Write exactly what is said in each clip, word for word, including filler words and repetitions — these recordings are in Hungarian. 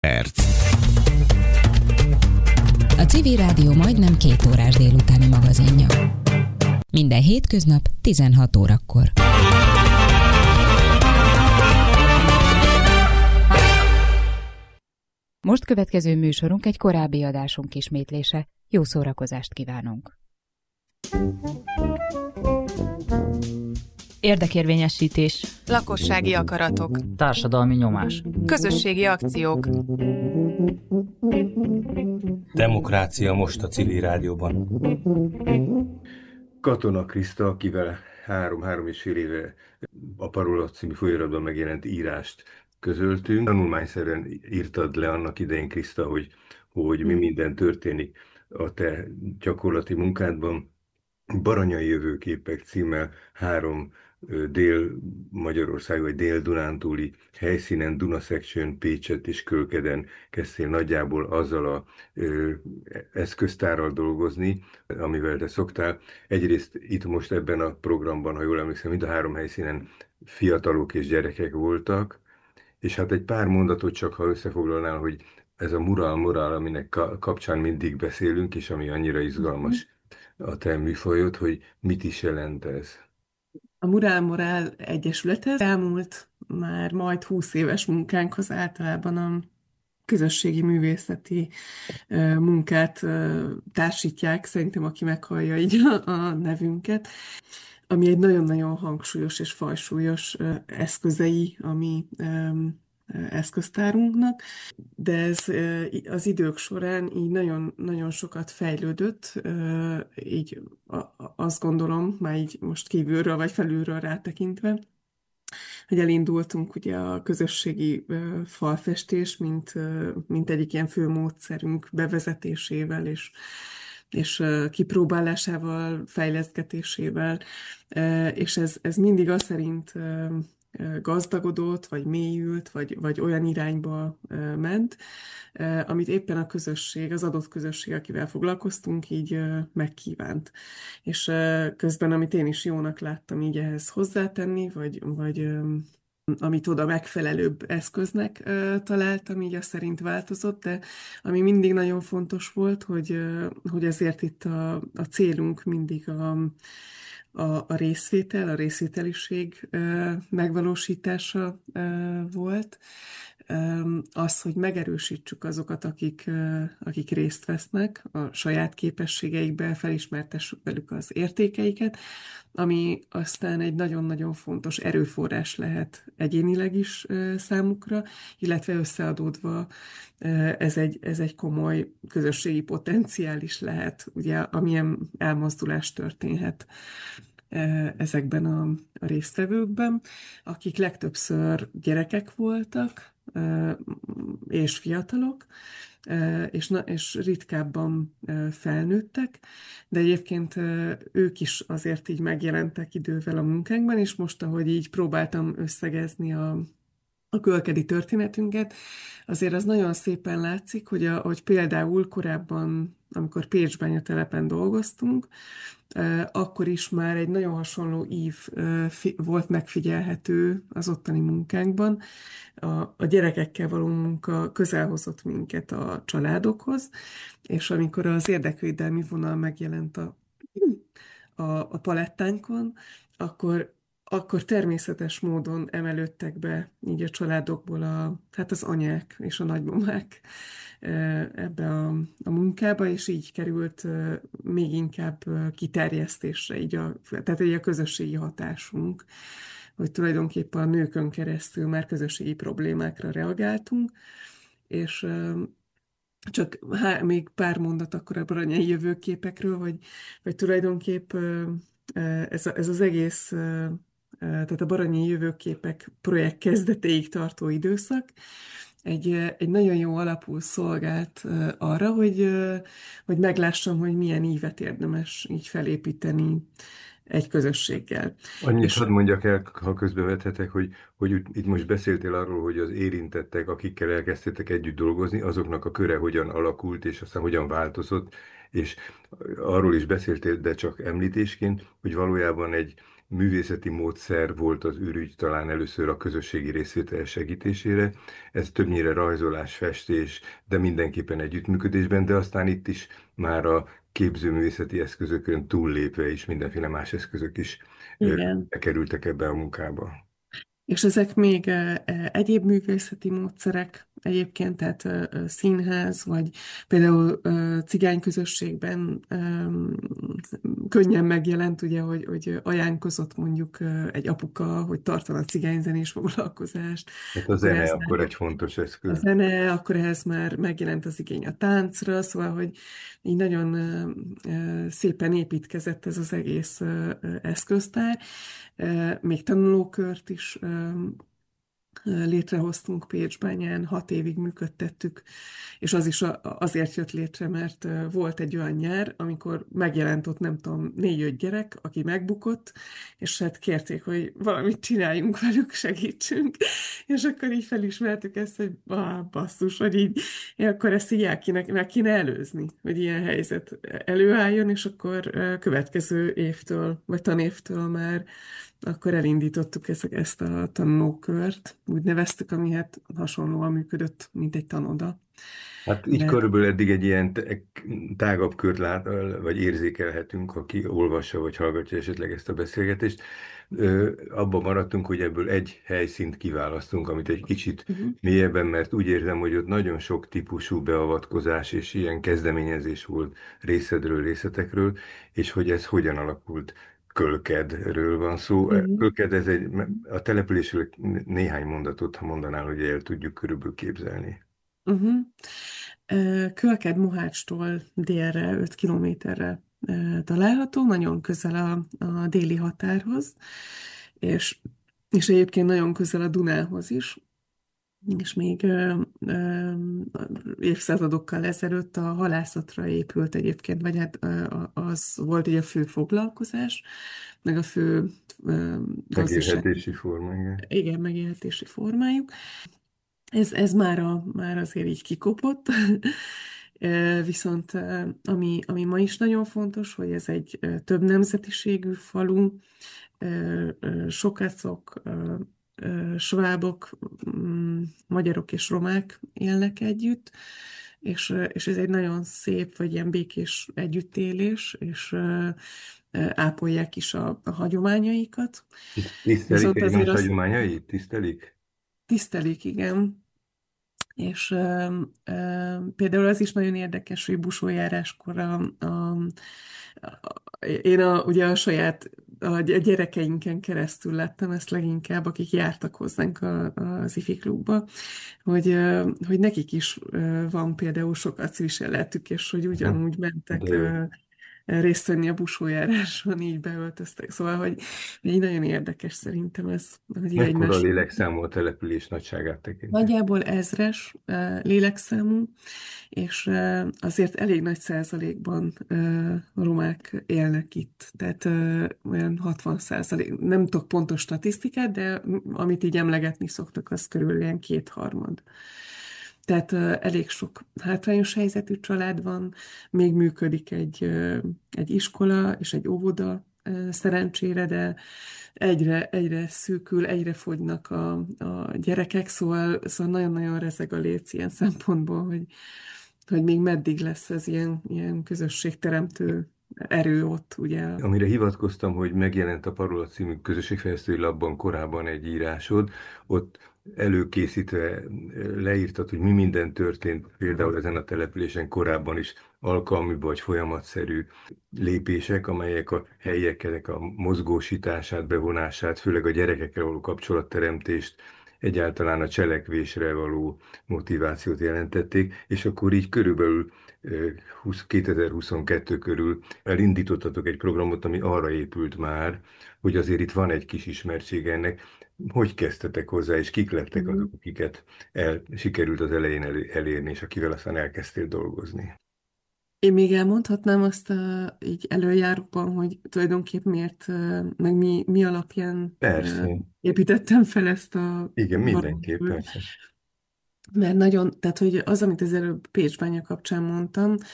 Perc. A Civil Rádió majdnem két órás délutáni magazinja. Minden hétköznap tizenhat órakor. Most következő műsorunk egy korábbi adásunk ismétlése. Jó szórakozást kívánunk! Érdekérvényesítés. Lakossági akaratok. Társadalmi nyomás. Közösségi akciók. Demokrácia most a Civil Rádióban. Katona Kriszta, akivel három-három és fél éve a Parola című folyóiratban megjelent írást közöltünk. Tanulmányszerűen írtad le annak idején, Kriszta, hogy, hogy mi minden történik a te gyakorlati munkádban. Baranyai jövőképek címmel három Dél-Magyarország vagy Dél-Dunántúli helyszínen, Duna Section, Pécset és Kölkeden kezdtél nagyjából azzal a ö, eszköztárral dolgozni, amivel te szoktál. Egyrészt itt most ebben a programban, ha jól emlékszem, mind a három helyszínen fiatalok és gyerekek voltak, és hát egy pár mondatot csak, ha összefoglalnál, hogy ez a mural morál, aminek kapcsán mindig beszélünk, és ami annyira izgalmas a te műfajod, hogy mit is jelent ez? A Murál Morál Egyesülethez elmúlt már majd húsz éves munkánkhoz általában a közösségi művészeti munkát társítják, szerintem aki meghallja így a, a nevünket, ami egy nagyon-nagyon hangsúlyos és fajsúlyos eszközei a mi eszköztárunknak, de ez az idők során így nagyon, nagyon sokat fejlődött, így azt gondolom, már így most kívülről vagy felülről rátekintve, hogy elindultunk ugye a közösségi falfestés, mint, mint egyik ilyen fő módszerünk bevezetésével és, és kipróbálásával, fejlesztgetésével, és ez, ez mindig az szerint gazdagodott, vagy mélyült, vagy, vagy olyan irányba ment, amit éppen a közösség, az adott közösség, akivel foglalkoztunk, így megkívánt. És közben, amit én is jónak láttam így ehhez hozzátenni, vagy, vagy amit oda megfelelőbb eszköznek találtam, így azt szerint változott, de ami mindig nagyon fontos volt, hogy, hogy ezért itt a, a célunk mindig a A, a részvétel, a részvételiség megvalósítása volt. Az, hogy megerősítsük azokat, akik, akik részt vesznek a saját képességeikbe, felismertessük velük az értékeiket, ami aztán egy nagyon-nagyon fontos erőforrás lehet egyénileg is számukra, illetve összeadódva ez egy, ez egy komoly közösségi potenciál is lehet, ugye, amilyen elmozdulás történhet ezekben a, a résztvevőkben, akik legtöbbször gyerekek voltak, és fiatalok, és, na, és ritkábban felnőttek, de egyébként ők is azért így megjelentek idővel a munkánkban, és most, ahogy így próbáltam összegezni a a kölkedi történetünket, azért az nagyon szépen látszik, hogy, a, hogy például korábban, amikor Pécsbánya telepen dolgoztunk, akkor is már egy nagyon hasonló ív volt megfigyelhető az ottani munkánkban. A, a gyerekekkel való munka közel hozott minket a családokhoz, és amikor az érdekvédelmi vonal megjelent a, a, a palettánkon, akkor akkor természetes módon emelődtek be így a családokból a, hát az anyák és a nagymamák ebbe a, a munkába, és így került még inkább kiterjesztésre, így a, tehát egy a közösségi hatásunk, hogy tulajdonképpen a nőkön keresztül már közösségi problémákra reagáltunk, és csak há, még pár mondat akkor a baranyai jövőképekről, hogy, hogy tulajdonképp ez, ez az egész, tehát a Baranyai Jövőképek projekt kezdetéig tartó időszak egy, egy nagyon jó alapul szolgált arra, hogy, hogy meglássam, hogy milyen ívet érdemes így felépíteni egy közösséggel. Annyit és... hadd mondjak el, ha közbevethetek, hogy, hogy itt most beszéltél arról, hogy az érintettek, akikkel elkezdtétek együtt dolgozni, azoknak a köre hogyan alakult, és aztán hogyan változott, és arról is beszéltél, de csak említésként, hogy valójában egy művészeti módszer volt az ürügy talán először a közösségi részvétel segítésére. Ez többnyire rajzolás, festés, de mindenképpen együttműködésben, de aztán itt is már a képzőművészeti eszközökön túllépve is mindenféle más eszközök is ö, Igen. bekerültek ebbe a munkába. És ezek még eh, eh, egyéb művészeti módszerek egyébként, tehát eh, eh, színház, vagy például eh, cigány közösségben em, könnyen megjelent, ugye, hogy, hogy ajánlkozott mondjuk eh, egy apuka, hogy tartana cigányzenés foglalkozást, Hát a akkor zene ez akkor már egy fontos a eszköz. zene, akkor ehhez már megjelent az igény a táncra, szóval, hogy így nagyon eh, eh, szépen építkezett ez az egész eh, eh, eszköztár. Eh, Még tanulókört is eh, létrehoztunk Pécsbányán, hat évig működtettük, és az is a- azért jött létre, mert ö, volt egy olyan nyár, amikor megjelent ott, nem tudom, négy-öt gyerek, aki megbukott, és hát kérték, hogy valamit csináljunk velük, segítsünk, és akkor így felismertük ezt, hogy ah, basszus, hogy így, és akkor ezt így el kéne, meg kéne előzni, hogy ilyen helyzet előálljon, és akkor ö, következő évtől, vagy tanévtől már akkor elindítottuk ezt, ezt a tanulókört, úgy neveztük, ami hát hasonlóan működött, mint egy tanoda. Hát így De körülbelül eddig egy ilyen t- tágabb kört lát, vagy érzékelhetünk, aki olvassa vagy hallgatja esetleg ezt a beszélgetést. Ö, Abban maradtunk, hogy ebből egy helyszínt kiválasztunk, amit egy kicsit uh-huh. mélyebben, mert úgy érzem, hogy ott nagyon sok típusú beavatkozás és ilyen kezdeményezés volt részedről, részletekről, és hogy ez hogyan alakult. Kölkedről van szó. Uh-huh. Kölked, ez egy, a településről néhány mondatot, ha mondanál, hogy el tudjuk körülbelül képzelni. Uh-huh. Kölked Mohácstól délre, öt kilométerre ö, található, nagyon közel a, a déli határhoz, és, és egyébként nagyon közel a Dunához is. És még ö, ö, évszázadokkal ezelőtt a halászatra épült egyébként, vagy hát ö, az volt egy a fő foglalkozás, meg a fő ö, gazdasági, Megélhetési forma, igen. igen, megélhetési formájuk. Ez, ez már, a, már azért így kikopott, Ö, viszont ö, ami, ami ma is nagyon fontos, hogy ez egy ö, több nemzetiségű falu, ö, ö, sokacok, ö, ö, svábok, mm, magyarok és romák élnek együtt, és, ö, és ez egy nagyon szép, vagy ilyen békés együttélés, és ö, ö, ápolják is a, a hagyományaikat. Tisztelik Viszont azért egymás azt hagyományait? Tisztelik? tisztelik, igen. És ö, ö, például az is nagyon érdekes, hogy busójáráskor a, a, a, én a, ugye a saját a gyerekeinken keresztül láttam ezt leginkább, akik jártak hozzánk a, az ifi klubba, hogy, ö, hogy nekik is ö, van például sokat viseletük, és hogy Aha, ugyanúgy de mentek jó. ö, részt venni a busójáráson, így beöltöztek. Szóval, hogy így nagyon érdekes szerintem ez, hogy így Mekkora a egymás. lélekszámú a település nagyságát tekintve? Nagyjából ezres eh, lélekszámú, és eh, azért elég nagy százalékban eh, romák élnek itt. Tehát eh, olyan hatvan százalék, nem tudok pontos statisztikát, de amit így emlegetni szoktak, az körülbelül ilyen kétharmad. Tehát eh, elég sok hátrányos helyzetű család van, még működik egy, eh, egy iskola és egy óvoda, eh, szerencsére, de egyre, egyre szűkül, egyre fogynak a, a gyerekek, szóval, szóval nagyon-nagyon rezeg a léc ilyen szempontból, hogy, hogy még meddig lesz ez ilyen, ilyen közösségteremtő erő ott, ugye. Amire hivatkoztam, hogy megjelent a Parola című közösségfejlesztői labban korábban egy írásod, ott előkészítve leírtad, hogy mi minden történt például ezen a településen korábban is alkalmi vagy folyamatszerű lépések, amelyek a helyieknek a mozgósítását, bevonását, főleg a gyerekekkel való kapcsolatteremtést, egyáltalán a cselekvésre való motivációt jelentették, és akkor így körülbelül eh, húsz kétezer-huszonkettő körül elindítottatok egy programot, ami arra épült már, hogy azért itt van egy kis ismertség ennek. Hogy kezdtetek hozzá, és kik lettek Mhm. azok, akiket el, sikerült az elején elő, elérni, és akivel aztán elkezdtél dolgozni? Én még elmondhatnám azt a, így előjáróban, hogy tulajdonképp miért, ö, meg mi, mi alapján ö, Persze. építettem fel ezt a Igen, mindenképp, valóságot. persze. Mert nagyon, tehát hogy az, amit az előbb Pécsbánya kapcsán mondtam,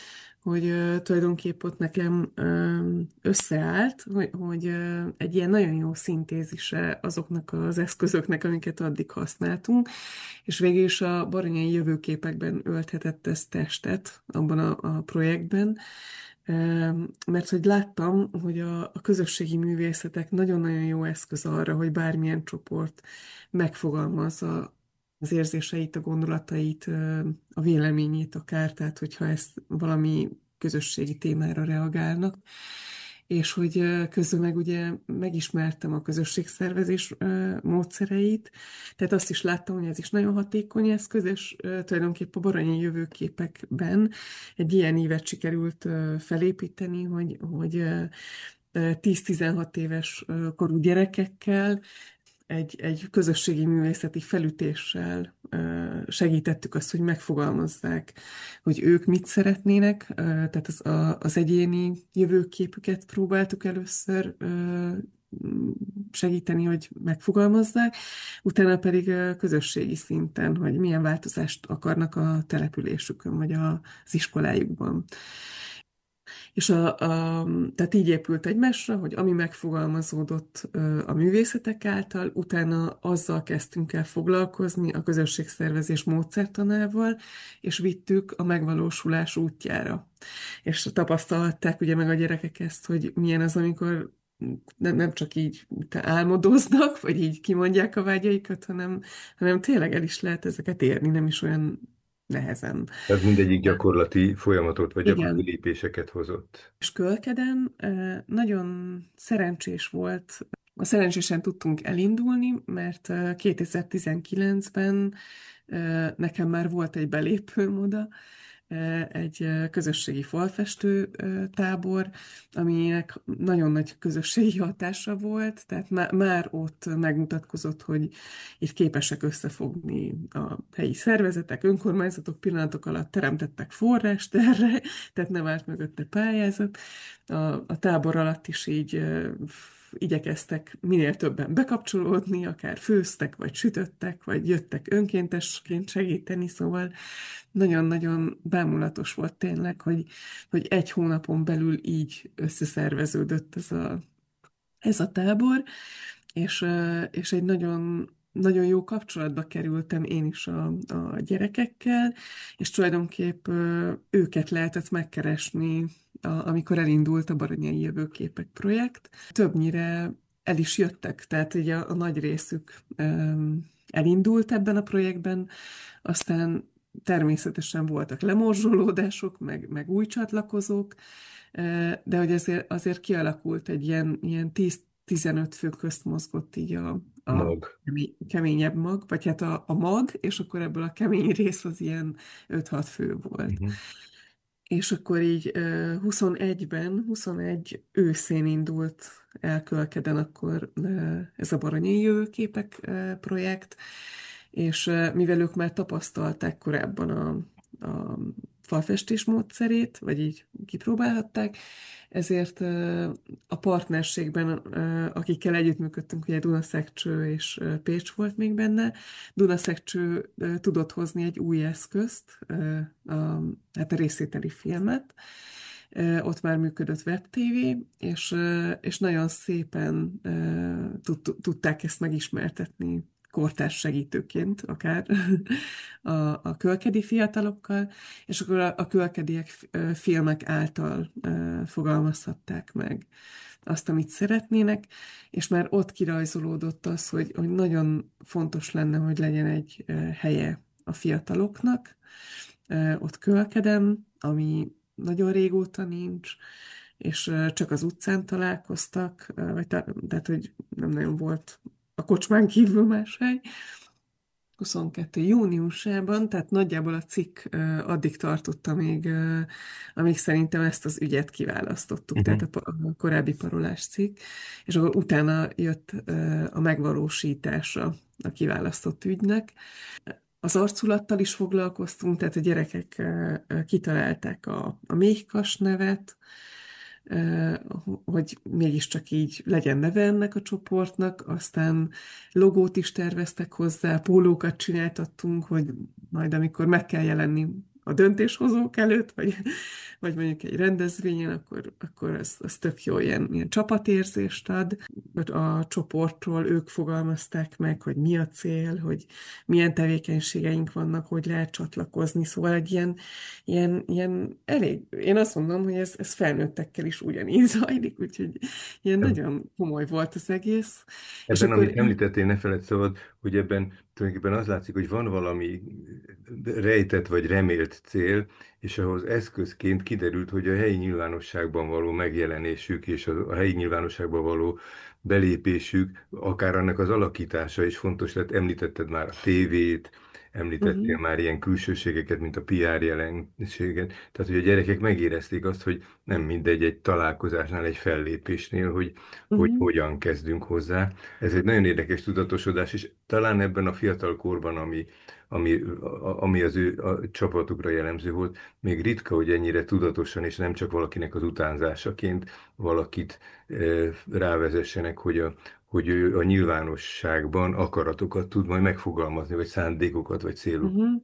hogy uh, tulajdonképp ott nekem uh, összeállt, hogy, hogy uh, egy ilyen nagyon jó szintézise azoknak az eszközöknek, amiket addig használtunk, és végül is a Baranyai Jövőképekben ölthetett ez testet abban a, a projektben, uh, mert hogy láttam, hogy a, a közösségi művészetek nagyon-nagyon jó eszköz arra, hogy bármilyen csoport megfogalmazza az érzéseit, a gondolatait, a véleményét akár, tehát hogyha ezt valami közösségi témára reagálnak, és hogy közben meg ugye megismertem a közösségszervezés módszereit, tehát azt is láttam, hogy ez is nagyon hatékony eszköz, és tulajdonképpen a Baranyai Jövőképekben egy ilyen ívet sikerült felépíteni, hogy, hogy tíz-tizenhat éves korú gyerekekkel egy, egy közösségi művészeti felütéssel segítettük azt, hogy megfogalmazzák, hogy ők mit szeretnének, tehát az, a, az egyéni jövőképüket próbáltuk először segíteni, hogy megfogalmazzák, utána pedig közösségi szinten, hogy milyen változást akarnak a településükön, vagy az iskolájukban. És a, a, tehát így épült egymásra, hogy ami megfogalmazódott a művészetek által, utána azzal kezdtünk el foglalkozni a közösségszervezés módszertanával, és vittük a megvalósulás útjára. És tapasztalták ugye meg a gyerekek ezt, hogy milyen az, amikor nem, nem csak így álmodoznak, vagy így kimondják a vágyaikat, hanem, hanem tényleg el is lehet ezeket érni, nem is olyan nehezen. Tehát mindegyik gyakorlati folyamatot, vagy gyakorlati Igen. lépéseket hozott. És Kölkeden nagyon szerencsés volt, a szerencsésen tudtunk elindulni, mert kétezer-tizenkilencben nekem már volt egy belépőm oda, egy közösségi falfestő tábor, aminek nagyon nagy közösségi hatása volt, tehát má- már ott megmutatkozott, hogy itt képesek összefogni a helyi szervezetek, önkormányzatok pillanatok alatt teremtettek forrást erre, tehát nem állt mögötte pályázat. A, a tábor alatt is így igyekeztek minél többen bekapcsolódni, akár főztek, vagy sütöttek, vagy jöttek önkéntesként segíteni, szóval nagyon-nagyon bámulatos volt tényleg, hogy, hogy egy hónapon belül így összeszerveződött ez a, ez a tábor, és, és egy nagyon, nagyon jó kapcsolatba kerültem én is a, a gyerekekkel, és tulajdonképp őket lehetett megkeresni, a, amikor elindult a Baranyai Jövőképek projekt. Többnyire el is jöttek, tehát ugye a, a nagy részük um, elindult ebben a projektben, aztán természetesen voltak lemorzsolódások, meg, meg új csatlakozók, de hogy azért, azért kialakult egy ilyen, ilyen tíz-tizenöt fő közt mozgott így a, a Mag. keményebb mag, vagy hát a, a mag, és akkor ebből a kemény rész az ilyen öt-hat fő volt. Uh-huh. És akkor így huszonegyben, huszonegy őszén indult el Kölkeden akkor ez a Baranyai Jövőképek projekt, és mivel ők már tapasztalták korábban a, a falfestés módszerét, vagy így kipróbálhatták, ezért a partnerségben, akikkel együttműködtünk, ugye Dunaszekcső és Pécs volt még benne, Dunaszekcső tudott hozni egy új eszközt, a, hát a részvételi filmet, ott már működött webtévé, és, és nagyon szépen tudták ezt megismertetni kortárs segítőként akár a, a kölkedi fiatalokkal, és akkor a, a kölkediek filmek által fogalmazhatták meg azt, amit szeretnének, és már ott kirajzolódott az, hogy, hogy nagyon fontos lenne, hogy legyen egy helye a fiataloknak. Ott Kölkedem, ami nagyon régóta nincs, és csak az utcán találkoztak, vagy tehát, hogy nem nagyon volt a kocsmán kívül más hely. huszonkettő júniusában, tehát nagyjából a cikk addig tartott, amíg, amíg szerintem ezt az ügyet kiválasztottuk, uh-huh. tehát a, a korábbi parolás cikk, és akkor utána jött a megvalósítása a kiválasztott ügynek. Az arculattal is foglalkoztunk, tehát a gyerekek kitalálták a, a méhkas nevet, hogy mégiscsak így legyen neve ennek a csoportnak, aztán logót is terveztek hozzá, pólókat csináltattunk, hogy majd amikor meg kell jelenni a döntéshozók előtt, vagy, vagy mondjuk egy rendezvényen, akkor, akkor az, az tök jó, ilyen, ilyen csapatérzést ad. A csoportról ők fogalmazták meg, hogy mi a cél, hogy milyen tevékenységeink vannak, hogy lehet csatlakozni, szóval egy ilyen, ilyen, ilyen elég, én azt mondom, hogy ez, ez felnőttekkel is ugyanígy zajlik, úgyhogy ilyen nagyon komoly volt az egész. És Ebben, akkor amit említettél, ne feledd szabad, hogy ebben tulajdonképpen az látszik, hogy van valami rejtett vagy remélt cél, és ahhoz eszközként kiderült, hogy a helyi nyilvánosságban való megjelenésük és a, a helyi nyilvánosságban való belépésük, akár annak az alakítása is fontos lett. Említetted már a tévét, említettél uh-huh, már ilyen külsőségeket, mint a pé er jelenséget. Tehát, hogy a gyerekek megérezték azt, hogy nem mindegy egy találkozásnál, egy fellépésnél, hogy, hogy uh-huh, hogyan kezdünk hozzá. Ez egy nagyon érdekes tudatosodás, és talán ebben a fiatal korban, ami, ami, a- ami az ő a csapatukra jellemző volt, még ritka, hogy ennyire tudatosan, és nem csak valakinek az utánzásaként valakit eh, rávezessenek, hogy a, hogy ő a nyilvánosságban akaratokat tud majd megfogalmazni, vagy szándékokat, vagy célokat. uh-huh.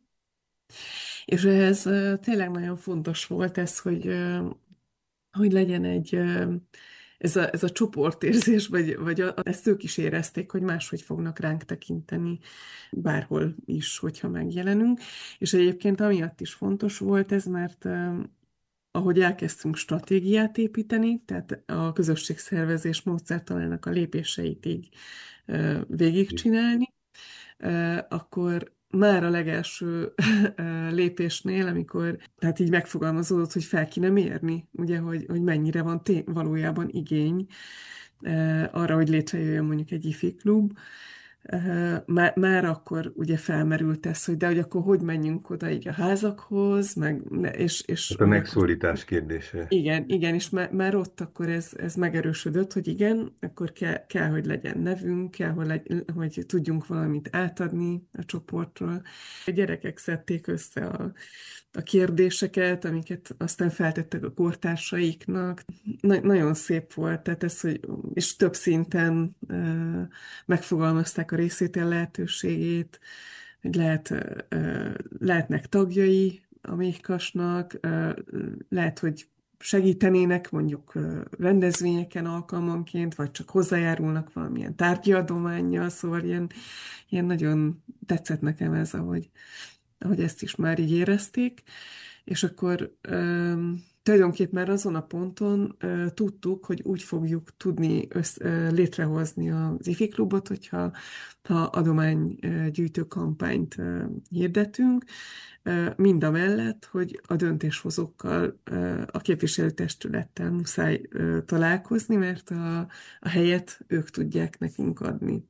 És ez ö, tényleg nagyon fontos volt ez, hogy, ö, hogy legyen egy, ö, ez a, ez a csoportérzés, vagy, vagy a, ezt ők is érezték, hogy máshogy fognak ránk tekinteni bárhol is, hogyha megjelenünk. És egyébként amiatt is fontos volt ez, mert ö, ahogy elkezdtünk stratégiát építeni, tehát a közösségszervezés módszertanának a lépéseit így ö, végigcsinálni, ö, akkor már a legelső ö, lépésnél, amikor tehát így megfogalmazódott, hogy fel kéne mérni, ugye, hogy, hogy mennyire van té- valójában igény ö, arra, hogy létrejöjjön mondjuk egy ifi klub. Ö, Már, már akkor ugye felmerült ez, hogy de hogy akkor hogy menjünk oda így a házakhoz, meg, ne- és, és Hát a hogy akkor megszólítás kérdése. igen, igen, és már, már ott akkor ez, ez megerősödött, hogy igen, akkor kell, kell, hogy legyen nevünk, kell, hogy, legy, hogy tudjunk valamit átadni a csoportról. A gyerekek szedték össze a, a kérdéseket, amiket aztán feltettek a kortársaiknak. Na, nagyon szép volt, tehát ez, hogy, és több szinten uh, megfogalmazták a részvétel lehetőségét, hogy lehet, uh, lehetnek tagjai a Méhkasnak, lehet, hogy segítenének mondjuk rendezvényeken alkalmanként, vagy csak hozzájárulnak valamilyen tárgyi adománnyal, szóval ilyen, ilyen nagyon tetszett nekem ez, ahogy, ahogy ezt is már így érezték, és akkor öm, tulajdonképpen már azon a ponton ö, tudtuk, hogy úgy fogjuk tudni össz, ö, létrehozni az ifi klubot, hogyha ha adománygyűjtő kampányt ö, hirdetünk, ö, mind a mellett, hogy a döntéshozókkal, ö, a képviselőtestülettel muszáj ö, találkozni, mert a, a helyet ők tudják nekünk adni.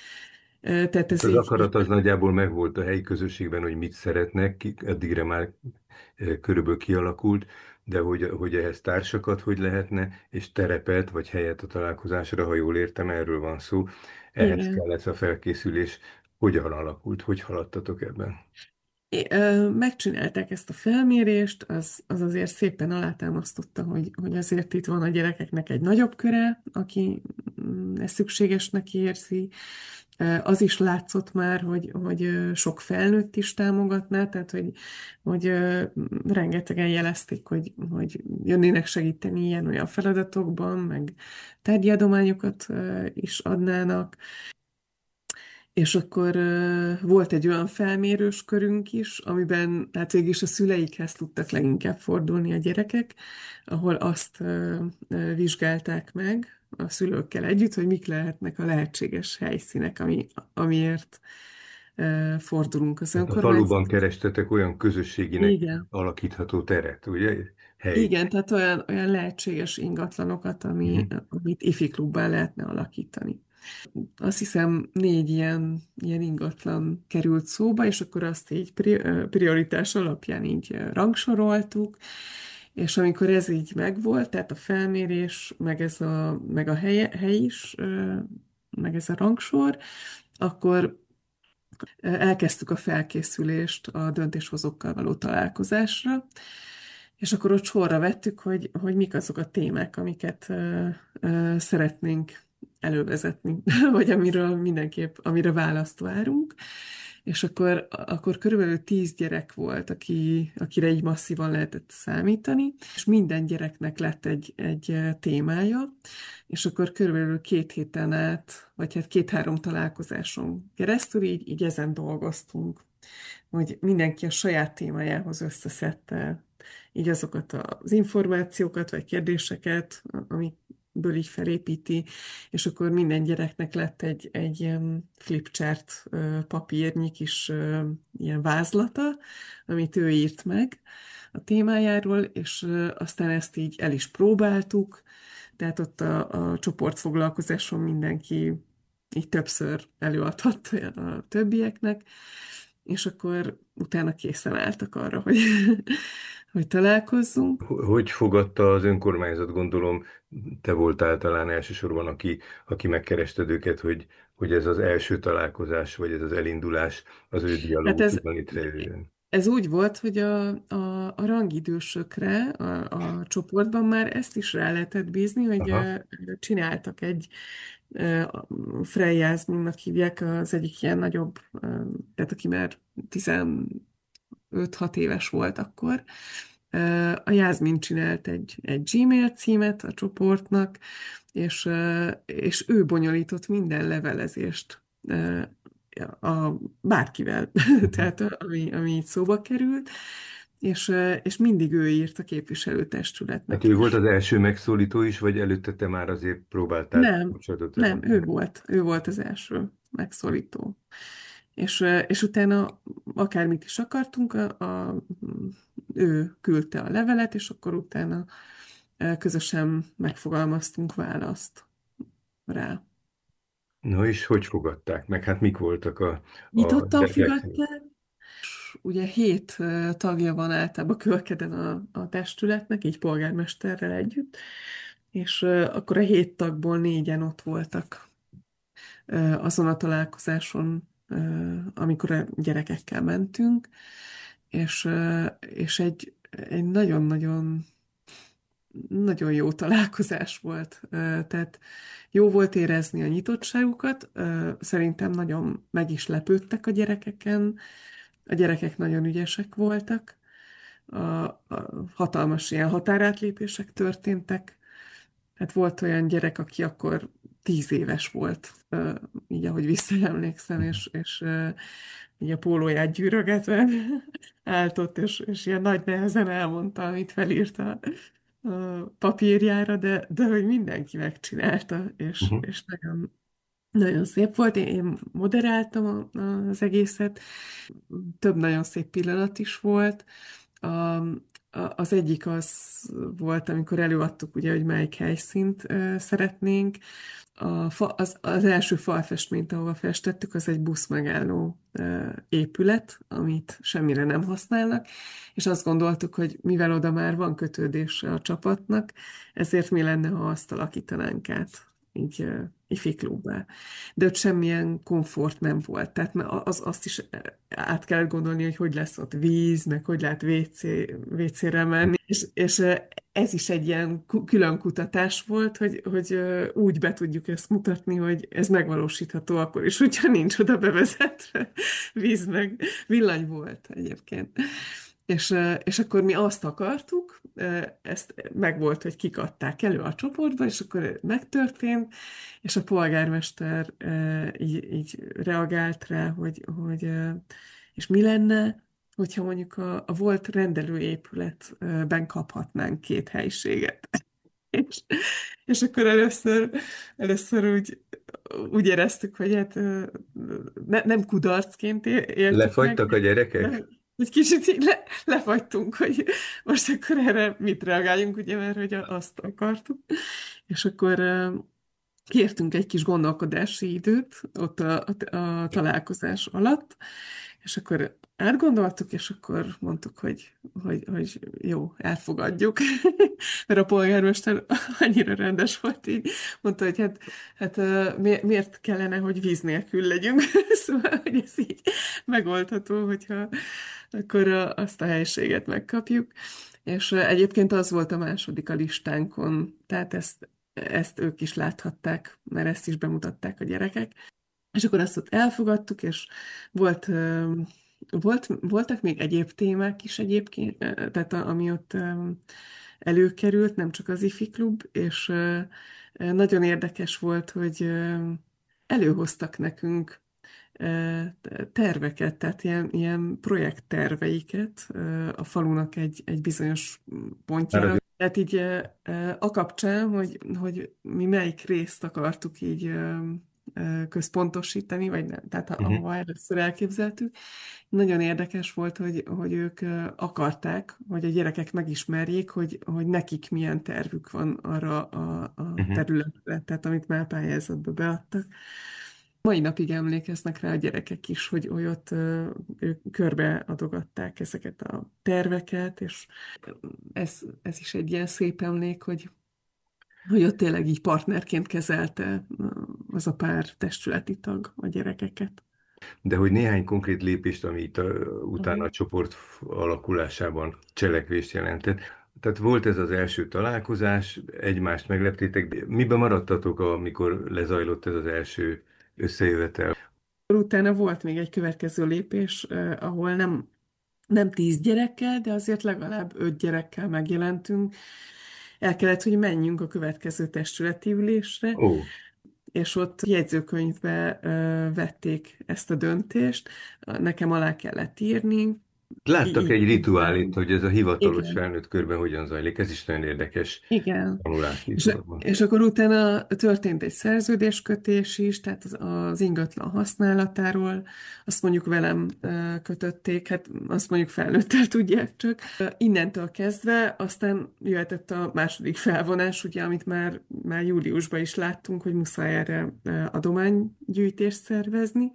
Ö, Tehát ez Az így, így akarat az nagyjából megvolt a helyi közösségben, hogy mit szeretnek, ki- eddigre már eh, körülbelül kialakult, de hogy, hogy ehhez társakat hogy lehetne, és terepet vagy helyet a találkozásra, ha jól értem, erről van szó. Ehhez igen. kell ez a felkészülés. Hogyan alakult, hogy haladtatok ebben? É, ö, Megcsinálták ezt a felmérést, az, az azért szépen alátámasztotta, hogy, hogy azért itt van a gyerekeknek egy nagyobb köre, aki mm, ezt szükségesnek érzi. Ö, Az is látszott már, hogy, hogy ö, sok felnőtt is támogatná, tehát hogy, hogy ö, rengetegen jelezték, hogy, hogy jönnének segíteni ilyen-olyan feladatokban, meg tárgyi adományokat ö, is adnának. És akkor uh, volt egy olyan felmérős körünk is, amiben hát végül is a szüleikhez tudtak leginkább fordulni a gyerekek, ahol azt uh, uh, vizsgálták meg a szülőkkel együtt, hogy mik lehetnek a lehetséges helyszínek, ami, amiért uh, fordulunk az Tehát a faluban önkormányzat. kerestetek olyan közösséginek Igen. alakítható teret, ugye? Hely. Igen, tehát olyan, olyan lehetséges ingatlanokat, ami, Mhm. amit ifi klubbá lehetne alakítani. Azt hiszem négy ilyen, ilyen ingatlan került szóba, és akkor azt így pri- prioritás alapján így rangsoroltuk, és amikor ez így megvolt, tehát a felmérés, meg, ez a, meg a hely, hely is, meg ez a rangsor, akkor elkezdtük a felkészülést a döntéshozókkal való találkozásra, és akkor ott sorra vettük, hogy, hogy mik azok a témák, amiket ö, ö, szeretnénk elővezetni, vagy amiről mindenképp, amire választ várunk. és akkor, akkor körülbelül tíz gyerek volt, aki, akire így masszívan lehetett számítani, és minden gyereknek lett egy, egy témája, és akkor körülbelül két héten át, vagy hát két-három találkozáson keresztül így, így ezen dolgoztunk, hogy mindenki a saját témájához összeszedte így azokat az információkat, vagy kérdéseket, amikből így felépíti, és akkor minden gyereknek lett egy, egy ilyen flipchart papírnyi kis ilyen vázlata, amit ő írt meg a témájáról, és aztán ezt így el is próbáltuk, tehát ott a, a csoportfoglalkozáson mindenki így többször előadhatta a többieknek, és akkor utána készen álltak arra, hogy, hogy találkozzunk. Hogy fogadta az önkormányzat, gondolom, te voltál talán elsősorban, aki, aki megkerested őket, hogy, hogy ez az első találkozás, vagy ez az elindulás az ő Hát ez, dialógusban létrejöjjön? ez úgy volt, hogy a, a, a rangidősökre a, a csoportban már ezt is rá lehetett bízni, hogy Aha. ö, csináltak egy Frey Jászminnak hívják, az egyik ilyen nagyobb, ö, tehát aki már tizenöt-hat éves volt akkor. Ö, A Jászmin csinált egy, egy Gmail címet a csoportnak, és, ö, és ő bonyolított minden levelezést ö, a bárkivel, tehát ami, ami így szóba került, és, ö, és mindig ő írt a Hát képviselőtestületnek ő volt is. az első megszólító is, vagy előtte te már azért próbáltál Nem, kapcsolatot nem, ő teremteni? volt, ő volt az első megszólító. És, ö, és utána akármit is akartunk, a, a, ő küldte a levelet, és akkor utána ö, közösen megfogalmaztunk választ rá. Na és hogy fogadták meg? Hát mik voltak a, a Nyitottan gyerekek? fogadták. Ugye hét ö, tagja van általában Kölkeden a, a testületnek, így polgármesterrel együtt, és ö, akkor a hét tagból négyen ott voltak ö, azon a találkozáson, ö, amikor a gyerekekkel mentünk, és, ö, és egy, egy nagyon-nagyon nagyon jó találkozás volt. Ö, Tehát jó volt érezni a nyitottságukat, ö, szerintem nagyon meg is lepődtek a gyerekeken, a gyerekek nagyon ügyesek voltak, a, a hatalmas ilyen határátlépések történtek. Hát volt olyan gyerek, aki akkor tíz éves volt, ö, így ahogy visszaemlékszem, és, és ö, így a pólóját gyűrögetve állt ott, és, és ilyen nagy nehezen elmondta, amit felírt a, a papírjára, de, de hogy mindenki megcsinálta, és, Uh-huh. és nagyon, nagyon szép volt. Én, én moderáltam a, az egészet, több nagyon szép pillanat is volt. A, a- az egyik az volt, amikor előadtuk, ugye, hogy melyik helyszínt ö, szeretnénk. A fa, az, az első falfestményt, ahova festettük, az egy buszmegálló ö, épület, amit semmire nem használnak, és azt gondoltuk, hogy mivel oda már van kötődése a csapatnak, ezért mi lenne, ha azt alakítanánk át, így ö, ifiklúbbá. De ott semmilyen komfort nem volt. Tehát az, azt is át kellett gondolni, hogy hogy lesz ott víz, meg hogy lehet vé cé, vé cére menni. És, és ez is egy ilyen külön kutatás volt, hogy, hogy úgy be tudjuk ezt mutatni, hogy ez megvalósítható akkor is, hogyha nincs oda bevezetve víz, meg villany volt egyébként. És, és akkor mi azt akartuk, ezt megvolt, hogy kik adták elő a csoportba, és akkor megtörtént, és a polgármester így, így reagált rá, hogy, hogy és mi lenne, hogyha mondjuk a, a volt rendelőépületben kaphatnánk két helyiséget. És, és akkor először, először úgy, úgy éreztük, hogy hát ne, nem kudarcként éltük meg, Lefagytak a gyerekek? de egy kicsit így le, lefagytunk, hogy most akkor erre mit reagáljunk, ugye, mert hogy azt akartuk. És akkor kértünk egy kis gondolkodási időt ott a, a, a találkozás alatt, és akkor átgondoltuk, és akkor mondtuk, hogy, hogy, hogy jó, elfogadjuk. Mert a polgármester annyira rendes volt, így mondta, hogy hát, hát mi- miért kellene, hogy víz nélkül legyünk. Szóval, hogy ez így megoldható, hogyha akkor a- azt a helyiséget megkapjuk. És egyébként az volt a második a listánkon, tehát ezt, ezt ők is láthatták, mert ezt is bemutatták a gyerekek. És akkor azt ott elfogadtuk, és volt, volt, voltak még egyéb témák is egyébként, tehát ami ott előkerült, nem csak az ifi klub, és nagyon érdekes volt, hogy előhoztak nekünk terveket, tehát ilyen, ilyen projektterveiket a falunak egy, egy bizonyos Már pontjára. az Tehát így a kapcsán, hogy, hogy mi melyik részt akartuk így központosítani, vagy nem, tehát uh-huh. ahova először elképzeltük. Nagyon érdekes volt, hogy, hogy ők akarták, hogy a gyerekek megismerjék, hogy, hogy nekik milyen tervük van arra a, a Uh-huh. területre, tehát amit már pályázatba beadtak. Mai napig emlékeznek rá a gyerekek is, hogy, hogy ott ők körbeadogatták ezeket a terveket, és ez, ez is egy ilyen szép emlék, hogy hogy ott tényleg így partnerként kezelte az a pár testületi tag a gyerekeket. De hogy néhány konkrét lépést, ami itt a, utána Uh-huh. a csoport alakulásában cselekvést jelentett. Tehát volt ez az első találkozás, egymást megleptétek, de miben maradtatok, amikor lezajlott ez az első összejövetel? Utána volt még egy következő lépés, eh, ahol nem, nem tíz gyerekkel, de azért legalább öt gyerekkel megjelentünk. El kellett, hogy menjünk a következő testületi ülésre, Ó, és ott jegyzőkönyvbe eh, vették ezt a döntést. Nekem alá kellett írni. Í- láttak így egy rituálét, kezdtem. hogy ez a hivatalos Igen. felnőtt körben hogyan zajlik. Ez is nagyon érdekes Igen. tanulási És, forma. és akkor utána történt egy szerződéskötés is, tehát az, az ingatlan használatáról, azt mondjuk velem ö, kötötték, hát azt mondjuk felnőttel tudják csak. Innentől kezdve aztán jöhetett a második felvonás, ugye, amit már, már júliusban is láttunk, hogy muszáj erre ö, adománygyűjtést szervezni,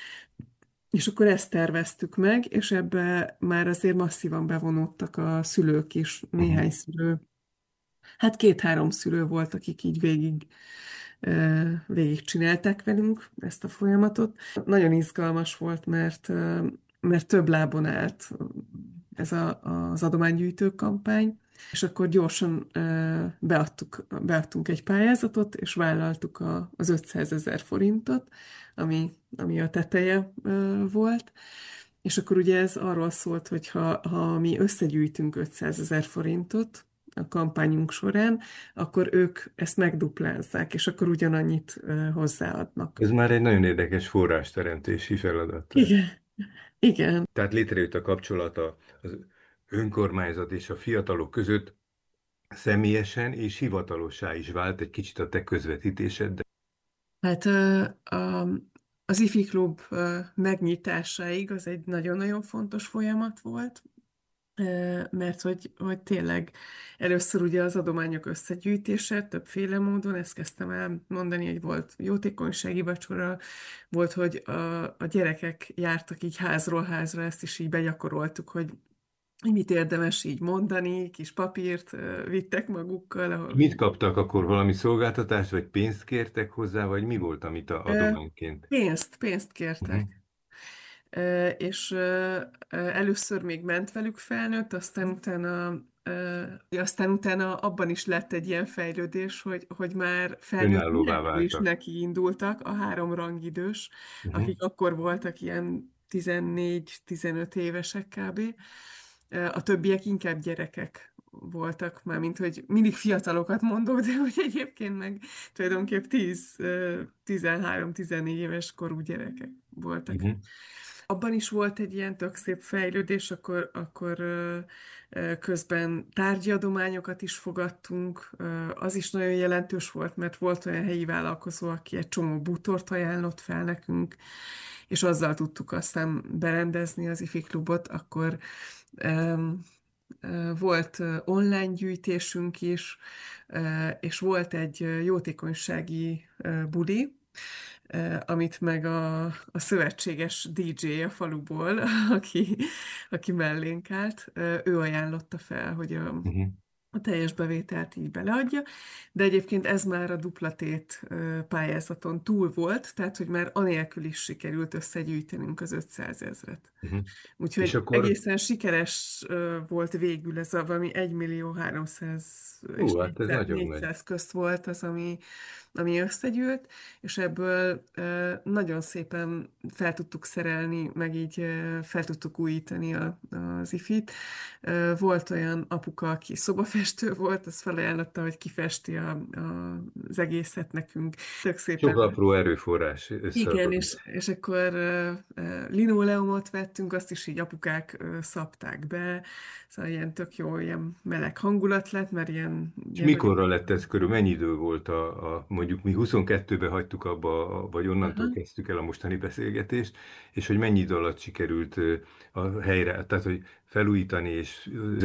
és akkor ezt terveztük meg, és ebbe már azért masszívan bevonódtak a szülők is, Uh-huh. néhány szülő. Hát két-három szülő volt, akik így végig, ö, végig csinálták velünk ezt a folyamatot. Nagyon izgalmas volt, mert, ö, mert több lábon állt ez a, az adománygyűjtő kampány, és akkor gyorsan ö, beadtuk, beadtunk egy pályázatot, és vállaltuk a, az ötszázezer forintot, ami, ami a teteje ö, volt. És akkor ugye ez arról szólt, hogy ha, ha mi összegyűjtünk ötszázezer forintot a kampányunk során, akkor ők ezt megduplázzák, és akkor ugyanannyit ö, hozzáadnak. Ez már egy nagyon érdekes forrásteremtési feladat. Igen, igen. Tehát létrejött a kapcsolata az önkormányzat és a fiatalok között, személyesen és hivatalossá is vált egy kicsit a te közvetítésed. Hát ö, a, az ifi klub ö, megnyitásáig az egy nagyon-nagyon fontos folyamat volt, ö, mert hogy, hogy tényleg először ugye az adományok összegyűjtése többféle módon, ezt kezdtem el mondani, hogy volt jótékonysági vacsora, volt, hogy a, a gyerekek jártak így házról házra, ezt is így begyakoroltuk, hogy hogy mit érdemes így mondani, kis papírt ö, vittek magukkal, ahol Mit kaptak akkor, valami szolgáltatást, vagy pénzt kértek hozzá, vagy mi volt, amit a ö, adományként? pénzt, pénzt Uh-huh. kértek. Ö, És ö, ö, először még ment velük felnőtt, aztán utána, ö, aztán utána abban is lett egy ilyen fejlődés, hogy, hogy már felnőtt Önállóvá nélkül is váltak. neki indultak a három rangidős, Uh-huh. akik akkor voltak ilyen tizennégy-tizenöt évesek kb. A többiek inkább gyerekek voltak, már mint hogy mindig fiatalokat mondok, de hogy egyébként meg tulajdonképp tíz, tizenhárom-tizennégy éves korú gyerekek voltak. Uh-huh. Abban is volt egy ilyen tök szép fejlődés, akkor, akkor ö, ö, közben tárgyi adományokat is fogadtunk. Ö, Az is nagyon jelentős volt, mert volt olyan helyi vállalkozó, aki egy csomó bútort ajánlott fel nekünk, és azzal tudtuk aztán berendezni az ifi klubot, akkor Öm, ö, volt ö, online gyűjtésünk is, ö, és volt egy ö, jótékonysági ö, buli, ö, amit meg a, a szövetséges dé dzsé a faluból, aki, aki mellénk állt, ö, ő ajánlotta fel, hogy a, Uh-huh. a teljes bevételt így beleadja, de egyébként ez már a duplatét pályázaton túl volt, tehát hogy már anélkül is sikerült összegyűjtenünk az ötszázezret. Uh-huh. És Úgyhogy akkor... egészen sikeres volt végül ez a valami egymillió háromszáz és Ó, hát ez nagyon nagy. négyszáz közt volt az, ami, ami összegyűlt, és ebből nagyon szépen fel tudtuk szerelni, meg így fel tudtuk újítani a, az ifit. Volt olyan apuka, aki szobafestő volt, az felajánlotta, hogy kifesti a, a, az egészet nekünk. Tök szépen. Sok apró erőforrás Igen, összeadott. és, és akkor uh, uh, linoleumot vettünk, azt is így apukák uh, szabták be, szóval ilyen tök jó, ilyen meleg hangulat lett, mert ilyen... És ilyen mikorra lett ez körül? Mennyi idő volt a, a mondjuk mi huszonkettőben hagytuk abba, vagy onnantól Aha. kezdtük el a mostani beszélgetést, és hogy mennyi idő alatt sikerült a helyre, tehát hogy felújítani és